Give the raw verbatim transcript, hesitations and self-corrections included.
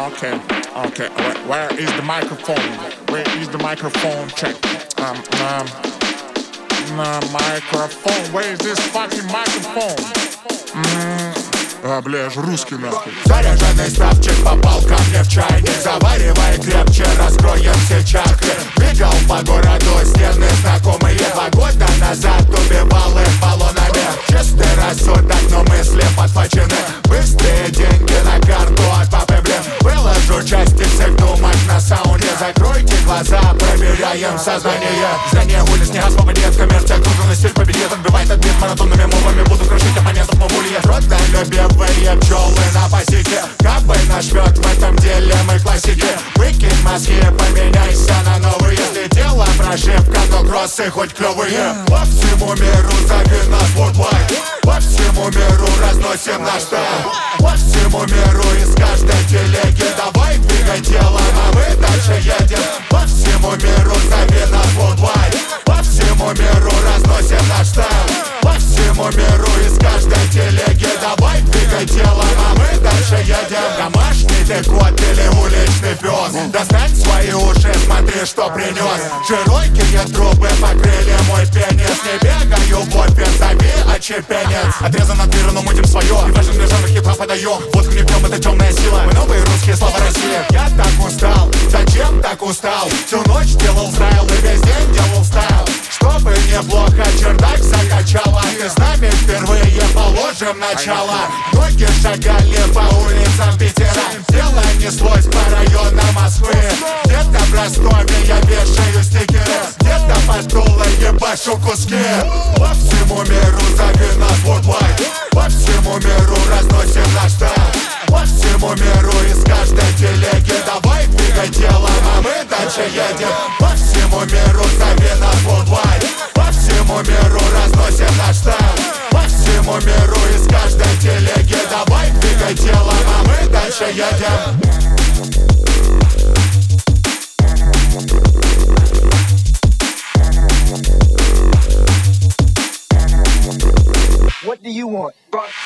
Okay, okay. Where, where is the microphone? Where is the microphone? Check. Um, um, uh, microphone. Where is this fucking microphone? Mm. А, бля, я ж русский нахуй. Заряженный ставчик попал ко мне в чайник. Заваривай крепче, раскроем все чакры. Бегал по городу, стены знакомые. Два года назад убивал их баллонами. Чистый рассудок, но мысли подхвачены. Быстрые деньги на карту от папы, блин. Выложу части всех думок на сауне. Закройте глаза, проверяем сознание. Здание улиц не освободит, коммерция круженный стиль победит. Отбивает отбит маратонными мовами. Буду крушить оппонентов, мовулье. Трудолюбивые пчелы на пасеке. Капы нашвет, в этом деле мы классики. Выкинь мозги, поменяйся на новые. Если дело прошивка, то кроссы хоть клевые. По всему миру зови нас worldwide. По всему миру разносим наш стайл. По всему миру из каждой телеги. Давай двигай тело, а мы дальше едем. По всему миру зови нас worldwide. По всему миру разносим наш стайл. По всему миру из каждой телеги. Давай двигай тело, а мы дальше едем. Домашний ты кот или уличный пес? Достань свои уши, смотри, что принес. Широкие трубы покрыли мой пенис. Не бегаю в офис, зови очепенец. Отрезан от мира, но мутим свое. И важен для жанра хип-хоп подаем. Водку не пьем, это темная сила. Мы новые русские, слава России. Я так устал, зачем так устал? Всю ночь делал стайл и весь день делал стайл. Чтобы неплохо чердак закачала. И с нами впервые положим начало. Ноги шагали по улицам Питера. Дело неслось по районам Москвы. Где-то в Ростове я вешаю стикеры. Где-то под Тулой ебашу куски. По всему миру зови нас worldwide. По всему миру разносим наш стайл. По всему миру из каждой телеги. Давай двигай тело, а мы дальше едем. По всему миру зови нас worldwide. По всему миру разносим наш стайл. По всему миру из каждой телеги. Давай двигай тело, а мы дальше едем. What do you want?